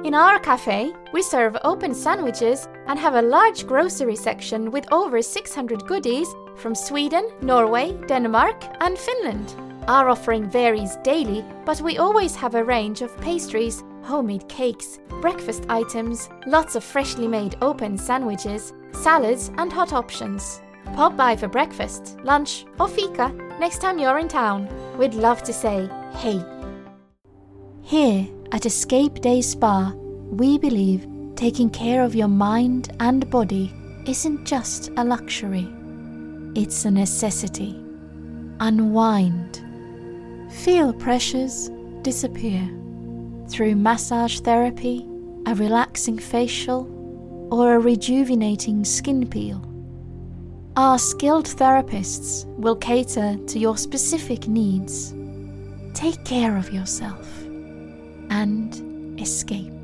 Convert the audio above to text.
In our cafe, we serve open sandwiches and have a large grocery section with over 600 goodies from Sweden, Norway, Denmark and Finland. Our offering varies daily, but we always have a range of pastries, homemade cakes, breakfast items, lots of freshly made open sandwiches, salads and hot options. Pop by for breakfast, lunch or fika next time you're in town. We'd love to say hey. Here at Escape Day Spa, we believe taking care of your mind and body isn't just a luxury. It's a necessity. Unwind. Feel pressures disappear through massage therapy, a relaxing facial, or a rejuvenating skin peel. Our skilled therapists will cater to your specific needs. Take care of yourself and escape.